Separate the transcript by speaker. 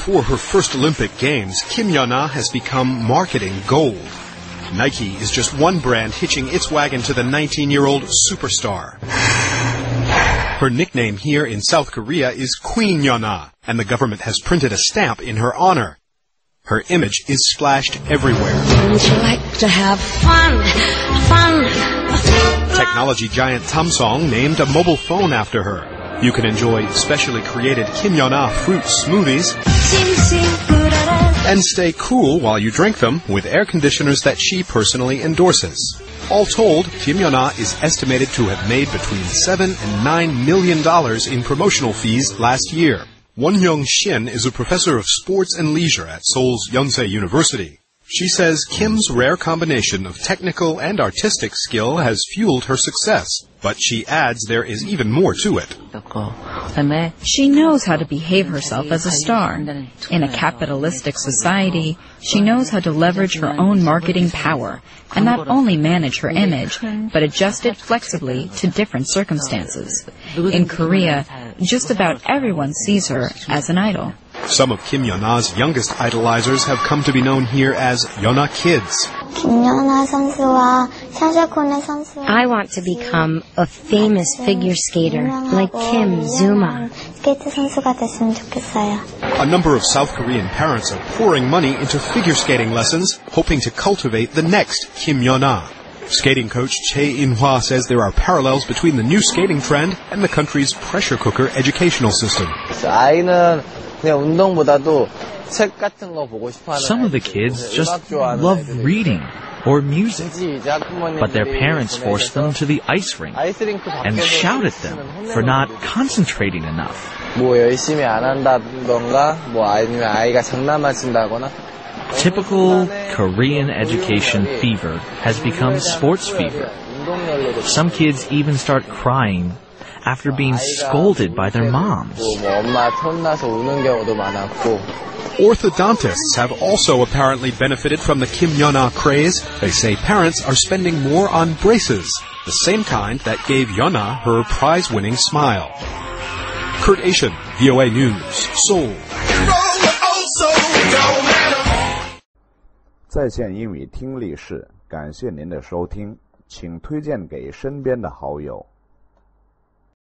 Speaker 1: before her first Olympic Games, Kim Yona has become marketing gold. Nike is just one brand hitching its wagon to the 19-year-old superstar. Her nickname here in South Korea is Queen Yona, and the government has printed a stamp in her honor. Her image is splashed everywhere.
Speaker 2: Would you like to have fun?
Speaker 1: Technology giant Samsung named a mobile phone after her. You can enjoy specially created Kim Yona fruit smoothies and stay cool while you drink them with air conditioners that she personally endorses. All told, Kim Yona is estimated to have made between $7 and $9 million in promotional fees last year. Won-Young Shin is a professor of sports and leisure at Seoul's Yonsei University. She says Kim's rare combination of technical and artistic skill has fueled her success, but she adds there is even more to it.
Speaker 3: She knows how to behave herself as a star. In a capitalistic society, she knows how to leverage her own marketing power and not only manage her image, but adjust it flexibly to different circumstances. In Korea, just about everyone sees her as an idol.
Speaker 1: Some of Kim Yona's youngest idolizers have come to be known here as Yona Kids.
Speaker 2: I want to become a famous figure skater like Kim Zuma.
Speaker 1: A number of South Korean parents are pouring money into figure skating lessons, hoping to cultivate the next Kim Yona. Skating coach Chae In-hwa says there are parallels between the new skating trend and the country's pressure cooker educational system.
Speaker 4: Some of the kids just love reading or music, but their parents force them to the ice rink and shout at them for not concentrating enough. Typical Korean education fever has become sports fever. Some kids even start crying after being scolded by their moms.
Speaker 1: Orthodontists have also apparently benefited from the Kim Yona craze. They say parents are spending more on braces, the same kind that gave Yona her prize-winning smile. Kurt Asian, VOA News, Seoul.
Speaker 5: 在线英语听力室，感谢您的收听，请推荐给身边的好友。